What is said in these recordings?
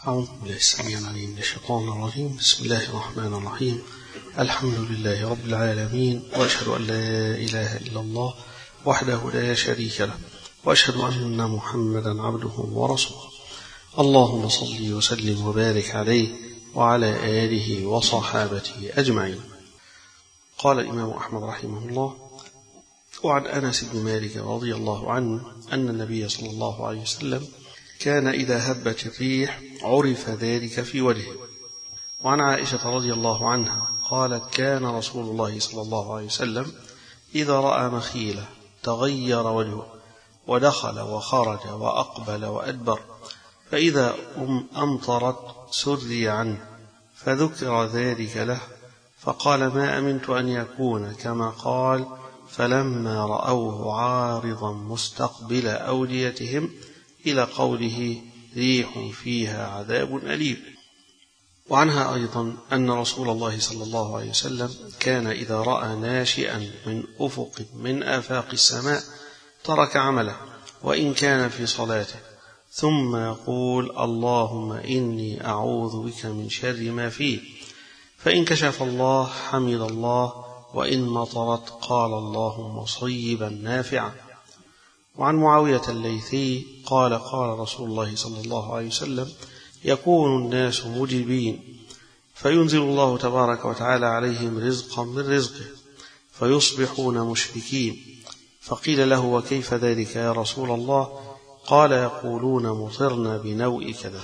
أعوذ بالله السميع العليم من الشيطان الرجيم. بسم الله الرحمن الرحيم. الحمد لله رب العالمين، وأشهد أن لا إله إلا الله وحده لا شريك له، وأشهد أن محمدا عبده ورسوله. اللهم صل وسلم وبارك عليه وعلى آله وصحابته أجمعين. قال الإمام أحمد رحمه الله: وعن أنس بن مالك رضي الله عنه أن النبي صلى الله عليه وسلم كان إذا هبت الريح عرف ذلك في وجهه. وعن عائشة رضي الله عنها قالت: كان رسول الله صلى الله عليه وسلم إذا رأى مخيلة تغير وجهه، ودخل وخرج وأقبل وأدبر، فإذا أمطرت سري عنه، فذكر ذلك له، فقال: ما أمنت أن يكون كما قال. فلما رأوه عارضا مستقبل أوديتهم إلى قوله: ريح فيها عذاب أليم. وعنها أيضا أن رسول الله صلى الله عليه وسلم كان إذا رأى ناشئا من أفق من آفاق السماء ترك عمله وإن كان في صلاته، ثم يقول: اللهم إني أعوذ بك من شر ما فيه، فإن كشف الله حمد الله، وإن مطرت قال: اللهم صيبا نافعا. وعن معاوية الليثي قال: قال رسول الله صلى الله عليه وسلم: يكون الناس مجيبين، فينزل الله تبارك وتعالى عليهم رزقا من رزقه، فيصبحون مشركين. فقيل له: وكيف ذلك يا رسول الله؟ قال: يقولون مطرنا بنوء كذا.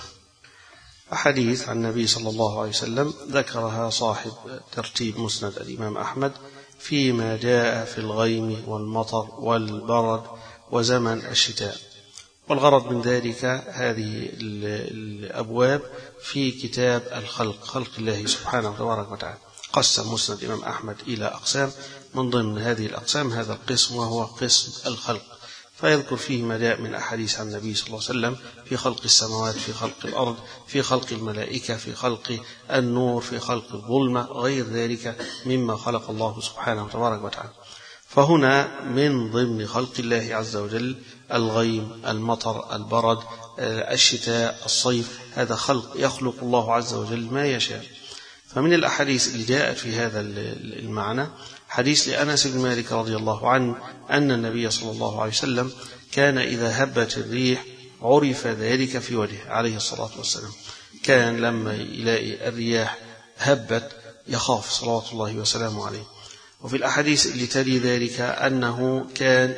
أحاديث عن النبي صلى الله عليه وسلم ذكرها صاحب ترتيب مسند الإمام أحمد فيما جاء في الغيم والمطر والبرد وزمن الشتاء. والغرض من ذلك هذه الأبواب في كتاب الخلق، خلق الله سبحانه تبارك وتعالى. قسم مسند الإمام أحمد إلى أقسام، من ضمن هذه الأقسام هذا القسم، وهو قسم الخلق، فيذكر فيه ما جاء من أحاديث عن النبي صلى الله عليه وسلم في خلق السماوات، في خلق الأرض، في خلق الملائكة، في خلق النور، في خلق الظلمة، غير ذلك مما خلق الله سبحانه تبارك وتعالى. فهنا من ضمن خلق الله عز وجل الغيم، المطر، البرد، الشتاء، الصيف، هذا خلق يخلق الله عز وجل ما يشاء. فمن الأحاديث اللي جاءت في هذا المعنى حديث لأنس بن مالك رضي الله عنه أن النبي صلى الله عليه وسلم كان إذا هبت الريح عرف ذلك في وجهه عليه الصلاة والسلام. كان لما يلاقي الرياح هبت يخاف صلوات الله وسلامه عليه. وفي الأحاديث اللي تلي ذلك أنه كان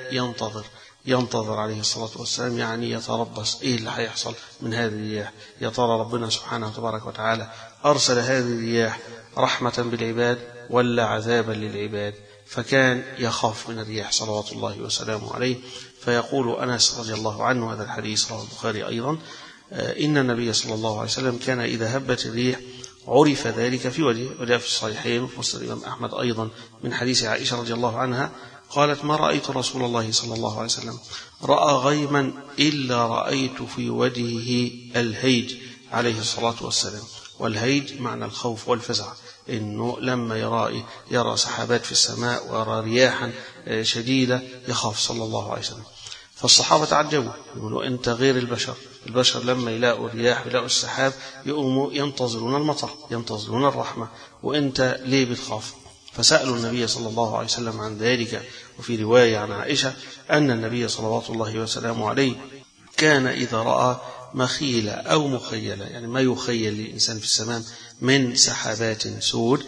ينتظر عليه الصلاة والسلام، يعني يتربص إيه اللي هيحصل من هذه الرياح، يا ترى ربنا سبحانه تبارك وتعالى أرسل هذه الرياح رحمة بالعباد ولا عذابا للعباد، فكان يخاف من الرياح صلوات الله وسلامه عليه. فيقول أنس رضي الله عنه، هذا الحديث رواه البخاري أيضا، إن النبي صلى الله عليه وسلم كان إذا هبت الريح عرف ذلك في وجهه. وجاء في الصحيحين وفي مسند الإمام أحمد أيضا من حديث عائشة رضي الله عنها قالت: ما رأيت رسول الله صلى الله عليه وسلم رأى غيما إلا رأيت في وجهه الهيج عليه الصلاة والسلام. والهيج معنى الخوف والفزع، إنه لما يرى سحابات في السماء ويرى رياحا شديدة يخاف صلى الله عليه وسلم. فالصحابة تعجبوا، يقولوا: أنت غير البشر لما يلاقوا الرياح ويلاقوا السحاب يقوموا ينتظرون المطر، ينتظرون الرحمة، وأنت ليه بتخاف؟ فسألوا النبي صلى الله عليه وسلم عن ذلك. وفي رواية عن عائشة أن النبي صلوات الله وسلامه عليه كان إذا رأى مخيلة أو مخيلة، يعني ما يخيل للإنسان في السماء من سحابات سود،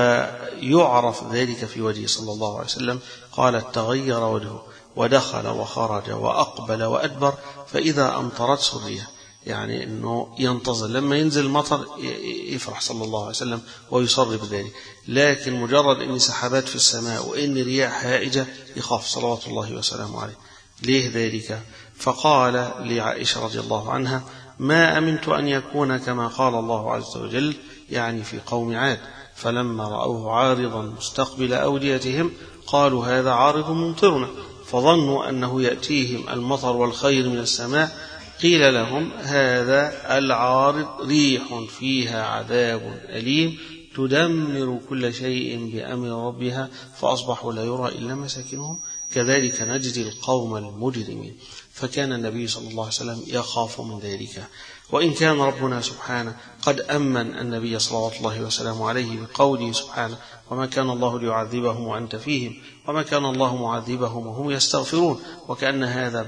فيعرف ذلك في وجهه صلى الله عليه وسلم. قالت: تغير وجهه، ودخل وخرج وأقبل وأدبر، فإذا أمطرت سرية، يعني أنه ينتظر لما ينزل المطر يفرح صلى الله عليه وسلم ويصر بذلك، لكن مجرد أن سحابات في السماء وإن رياح هائجة يخاف صلوات الله وسلامه عليه. ليه ذلك؟ فقال لعائشة رضي الله عنها: ما أمنت أن يكون كما قال الله عز وجل، يعني في قوم عاد، فلما رأوه عارضا مستقبل أوديتهم قالوا: هذا عارض ممطرنا، فظنوا أنه يأتيهم المطر والخير من السماء. قيل لهم: هذا العارض ريح فيها عذاب أليم تدمر كل شيء بأمر ربها، فأصبحوا لا يرى إلا مساكنهم، كذلك نجزي القوم المجرمين. فكان النبي صلى الله عليه وسلم يخاف من ذلك. وإن كان ربنا سبحانه قد أمن النبي صلوات الله وسلامه عليه بقوله سبحانه وما كان الله ليعذبهم وأنت فيهم وما كان الله معذبهم وهم يستغفرون، وكأن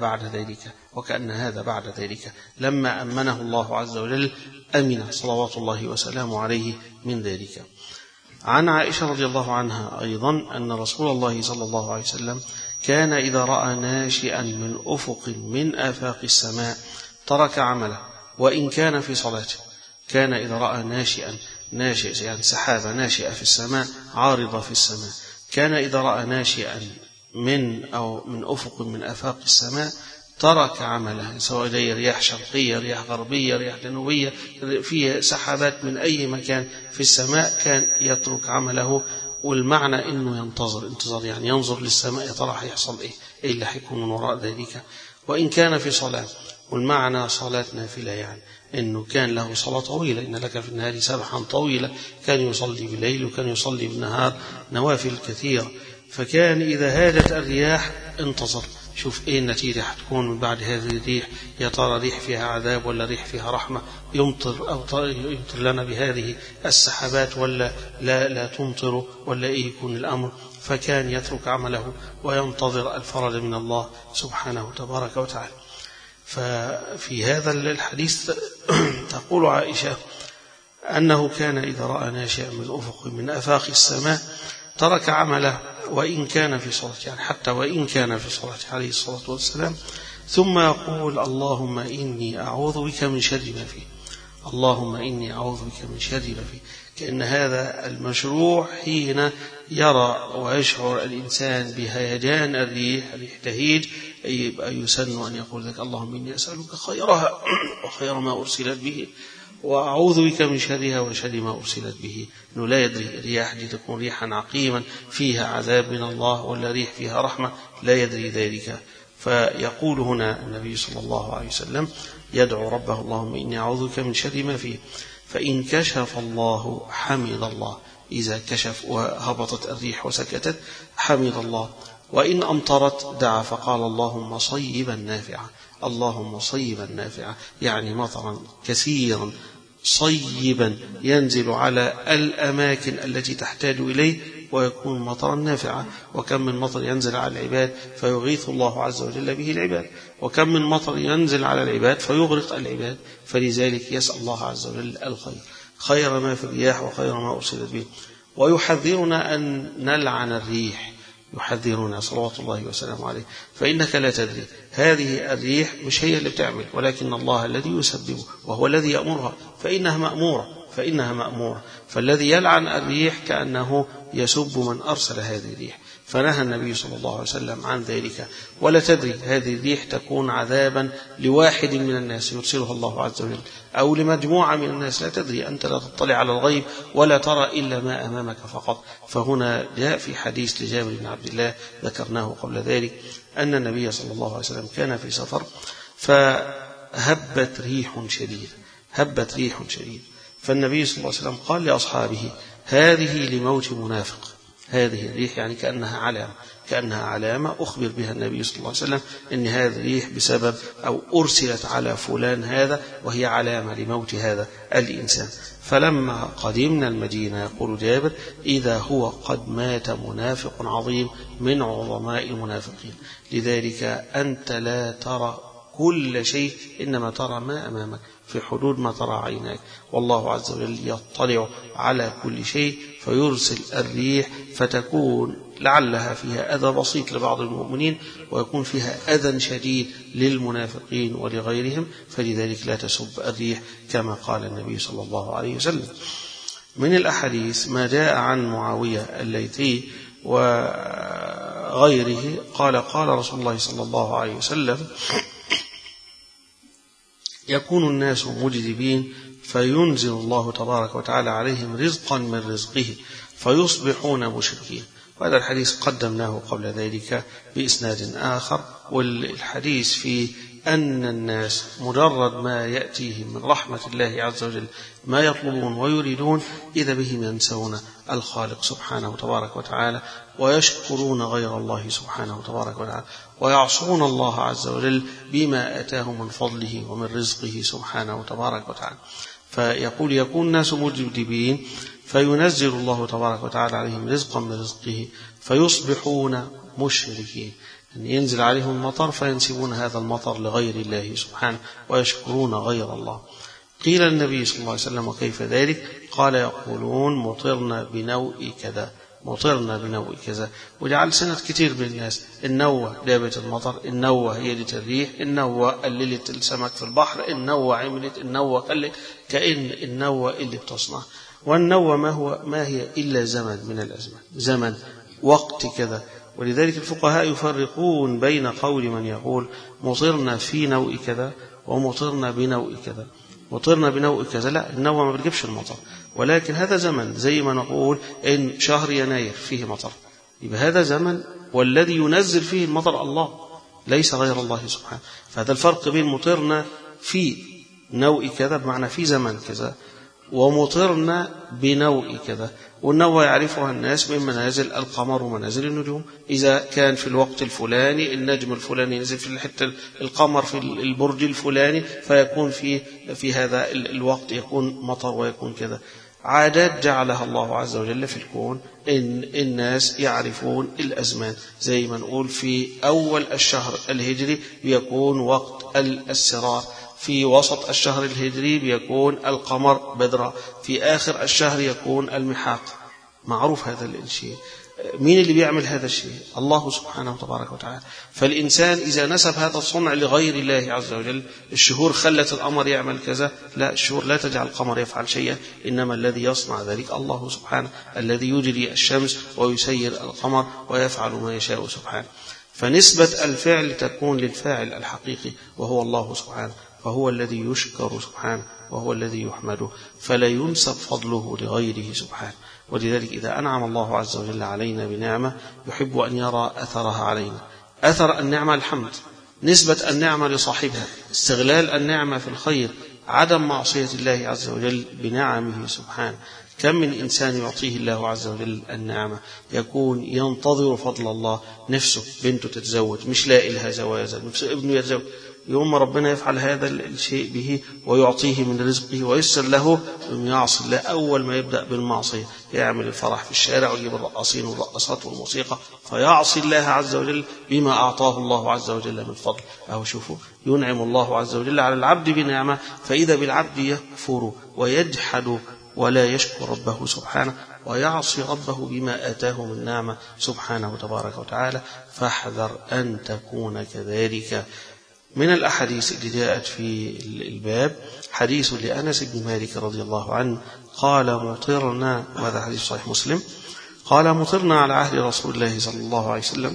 هذا بعد ذلك لما أمنه الله عز وجل أمن صلوات الله وسلامه عليه من ذلك. عن عائشة رضي الله عنها أيضا أن رسول الله صلى الله عليه وسلم كان إذا رأى ناشئا من أفق من آفاق السماء ترك عمله وإن كان في صلاته. كان إذا رأى ناشئ يعني سحابة ناشئة في السماء عارضة في السماء، كان إذا رأى ناشئا من أفق من آفاق السماء ترك عمله، سواء رياح شرقية رياح غربية رياح جنوبية فيه سحابات من أي مكان في السماء كان يترك عمله. والمعنى إنه انتظر يعني ينظر للسماء يا ترى هيحصل إيه اللي هيكون من وراء ذلك. وإن كان في صلاة، والمعنى صلاة نافلة يعني إنه كان له صلاة طويلة، إن لك في النهار سبحا طويلة، كان يصلي بالليل وكان يصلي بالنهار نوافل كثيرة. فكان إذا هاجت الرياح انتظر شوف إيه النتيجة هتكون من بعد هذه الريح، يا ترى ريح فيها عذاب ولا ريح فيها رحمة، يمطر لنا بهذه السحابات ولا لا تمطر، ولا إيه يكون الأمر. فكان يترك عمله وينتظر الفرج من الله سبحانه تبارك وتعالى. ففي هذا الحديث تقول عائشة أنه كان إذا رأى ناشئا من أفق من آفاق السماء ترك عمله وإن كان في صلاة، يعني حتى وإن كان في صلاة عليه الصلاة والسلام، ثم يقول اللهم إني أعوذ بك من شر ما فيه، اللهم إني أعوذ بك من شر ما فيه. كأن هذا المشروع حين يرى ويشعر الإنسان بهيجان الريح تهيج يبقى يسن أن يقول ذلك اللهم إني أسألك خيرها وخير ما أرسلت به، وأعوذ بك من شرها وشر ما أرسلت به. إنه لا يدري الرياح دي تكون ريحا عقيما فيها عذاب من الله ولا ريح فيها رحمة، لا يدري ذلك. فيقول هنا النبي صلى الله عليه وسلم يدعو ربه اللهم إني أعوذ بك من شر ما فيه. فإن كشف الله حمد الله، إذا كشف وهبطت الريح وسكتت حمد الله. وإن أمطرت دعا فقال اللهم صيبا نافعا، اللهم صيبا نافعا، يعني مطرا كثيرا صيبا ينزل على الأماكن التي تحتاج إليه ويكون مطرا نافعا. وكم من مطر ينزل على العباد فيغيث الله عز وجل به العباد، وكم من مطر ينزل على العباد فيغرق العباد. فلذلك يسأل الله عز وجل الخير، خير ما في الرياح وخير ما أرسلت به. ويحذرنا أن نلعن الريح، يحذرنا صلوات الله وسلامه عليه، فإنك لا تدري هذه الريح مش هي اللي بتعمل، ولكن الله الذي يسببه وهو الذي يأمرها، فإنها مأمورة. فالذي يلعن الريح كأنه يسب من أرسل هذه الريح. فنهى النبي صلى الله عليه وسلم عن ذلك. ولا تدري هذه الريح تكون عذابا لواحد من الناس يرسله الله عز وجل أو لمجموعة من الناس، لا تدري، أنت لا تطلع على الغيب ولا ترى إلا ما أمامك فقط. فهنا جاء في حديث لجابر بن عبد الله ذكرناه قبل ذلك أن النبي صلى الله عليه وسلم كان في سفر فهبت ريح شديدة، فالنبي صلى الله عليه وسلم قال لأصحابه هذه لموت منافق. هذه الريح يعني كأنها علامة أخبر بها النبي صلى الله عليه وسلم أن هذه الريح بسبب أو أرسلت على فلان هذا، وهي علامة لموت هذا الإنسان. فلما قدمنا المدينة يقول جابر إذا هو قد مات منافق عظيم من عظماء المنافقين. لذلك أنت لا ترى كل شيء، إنما ترى ما أمامك في حدود ما ترى عيناك، والله عز وجل يطلع على كل شيء فيرسل الريح فتكون لعلها فيها أذى بسيط لبعض المؤمنين ويكون فيها أذى شديد للمنافقين ولغيرهم. فلذلك لا تسب الريح كما قال النبي صلى الله عليه وسلم. من الأحاديث ما جاء عن معاوية الليثي وغيره قال رسول الله صلى الله عليه وسلم يكون الناس مجذبين فينزل الله تبارك وتعالى عليهم رزقا من رزقه فيصبحون مشركين. وهذا الحديث قدمناه قبل ذلك بإسناد آخر، والحديث في أن الناس مجرد ما يأتيهم من رحمة الله عز وجل ما يطلبون ويريدون إذا بهم ينسون الخالق سبحانه تبارك وتعالى ويشكرون غير الله سبحانه تبارك وتعالى ويعصون الله عز وجل بما آتاهم من فضله ومن رزقه سبحانه تبارك وتعالى. فيقول يكون الناس مجدبين فينزل الله تبارك وتعالى عليهم رزقا من رزقه فيصبحون مشركين، يعني ينزل عليهم المطر فينسبون هذا المطر لغير الله سبحانه ويشكرون غير الله. قيل النبي صلى الله عليه وسلم وكيف ذلك؟ قال يقولون مطرنا بنوء كذا، مطرنا بنوء كذا. وجعل سنة كتير من الناس النوة جابت المطر، النوة هيجت الريح، النوة قللت السمك في البحر، النوة عملت، النوة قلت، كأن النوة اللي بتصنع. والنوة ما هي إلا زمن من الأزمان، زمن وقت كذا. ولذلك الفقهاء يفرقون بين قول من يقول مطرنا في نوء كذا ومطرنا بنوء كذا. مطرنا بنوء كذا لا، النوء ما بتجيبش المطر، ولكن هذا زمن، زي ما نقول إن شهر يناير فيه مطر، يبقى هذا زمن، والذي ينزل فيه المطر الله ليس غير الله سبحانه. فهذا الفرق بين مطرنا في نوء كذا بمعنى في زمن كذا، ومطرنا بنوء كذا. والنوء يعرفها الناس من منازل القمر ومنازل النجوم، إذا كان في الوقت الفلاني النجم الفلاني نزل في الحتة، القمر في البرج الفلاني، فيكون في هذا الوقت يكون مطر ويكون كذا. عادات جعلها الله عز وجل في الكون، إن الناس يعرفون الأزمان، زي ما نقول في أول الشهر الهجري بيكون وقت السرار، في وسط الشهر الهجري بيكون القمر بدرا، في آخر الشهر يكون المحاق. معروف هذا الشيء. مين اللي بيعمل هذا الشيء؟ الله سبحانه وتبارك وتعالى. فالإنسان إذا نسب هذا الصنع لغير الله عز وجل، الشهور خلت القمر يعمل كذا، لا، الشهور لا تجعل القمر يفعل شيئا، إنما الذي يصنع ذلك الله سبحانه، الذي يجري الشمس ويسير القمر ويفعل ما يشاء سبحانه. فنسبة الفعل تكون للفاعل الحقيقي وهو الله سبحانه، فهو الذي يشكر سبحانه وهو الذي يحمده، فلا ينسب فضله لغيره سبحانه. ولذلك إذا أنعم الله عز وجل علينا بنعمة يحب أن يرى أثرها علينا. أثر النعمة الحمد، نسبة النعمة لصاحبها، استغلال النعمة في الخير، عدم معصية الله عز وجل بنعمه سبحانه. كم من إنسان يعطيه الله عز وجل النعمة يكون ينتظر فضل الله، نفسه بنته تتزوج مش لاقي لها زواجا، نفسه ابنه يتزوج، يوم ربنا يفعل هذا الشيء به ويعطيه من رزقه ويسر له، يعصي الله أول ما يبدأ بالمعصية، يعمل الفرح في الشارع ويجيب الرقاصين والرقصات والموسيقى، فيعصي الله عز وجل بما أعطاه الله عز وجل من فضل. أو شوفوا، ينعم الله عز وجل على العبد بنعمة، فإذا بالعبد يكفر ويجحد ولا يشكر ربه سبحانه ويعصي ربه بما آتاه من نعمة سبحانه تبارك وتعالى. فاحذر أن تكون كذلك. من الأحاديث اللي جاءت في الباب حديث لأنس بن مالك رضي الله عنه قال مطرنا، وهذا حديث صحيح مسلم، قال مطرنا على عهد رسول الله صلى الله عليه وسلم،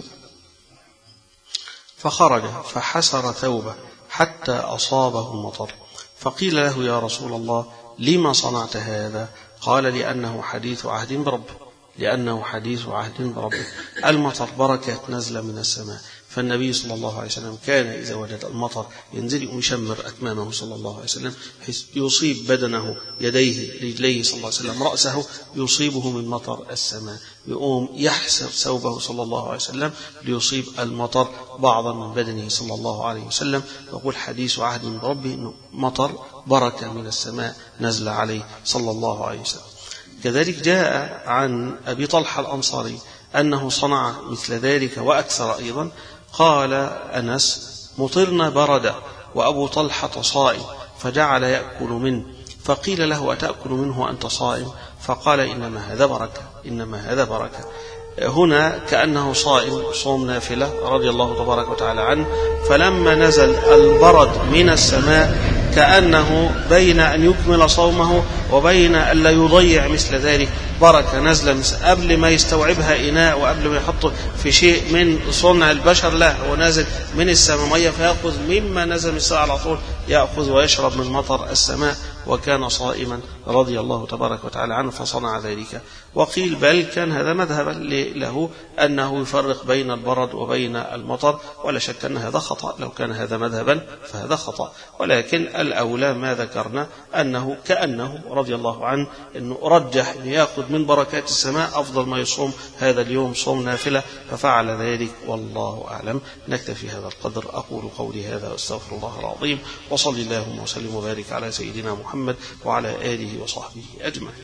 فخرج فحسر ثوبه حتى أصابه المطر، فقيل له يا رسول الله لما صنعت هذا؟ قال لأنه حديث عهد بربه، لأنه حديث عهد بربه. المطر بركة نزل من السماء، فالنبي صلى الله عليه وسلم كان إذا وجد المطر ينزل ويشمر أكمامه صلى الله عليه وسلم، حيث يصيب بدنه، يديه، رجليه صلى الله عليه وسلم، رأسه يصيبه من مطر السماء، يقوم يحسر ثوبه صلى الله عليه وسلم ليصيب المطر بعضا من بدنه صلى الله عليه وسلم. يقول حديث عهد بربه، إنه مطر بركة من السماء نزل عليه صلى الله عليه وسلم. كذلك جاء عن أبي طلحة الأنصاري أنه صنع مثل ذلك وأكثر أيضا. قال أنس مطرنا بردا وأبو طلحة صائم، فجعل يأكل منه، فقيل له أتأكل منه وأنت صائم؟ فقال إنما هذا بركة، إنما هذا بركة. هنا كأنه صائم صوم نافلة رضي الله تبارك وتعالى عنه، فلما نزل البرد من السماء كأنه بين أن يكمل صومه وبين ألا يضيع مثل ذلك بركة نزل قبل ما يستوعبها إناء وقبل ما يحطه في شيء من صنع البشر، لا، هو نازل من السماء مية فيأخذ مما نزل من السماء على طول، يأخذ ويشرب من مطر السماء، وكان صائما رضي الله تبارك وتعالى عنه فصنع ذلك. وقيل بل كان هذا مذهبا له أنه يفرق بين البرد وبين المطر، ولا شك أن هذا خطأ، لو كان هذا مذهبا فهذا خطأ، ولكن الأولى ما ذكرنا أنه كأنه رضي الله عنه أنه رجح أن يأخذ من بركات السماء أفضل ما يصوم هذا اليوم صوم نافلة، ففعل ذلك والله أعلم. نكتفي هذا القدر. أقول قولي هذا واستغفر الله العظيم، وصلي اللهم وسلم وبارك على سيدنا محمد وعلى آله وصحبه أجمعين.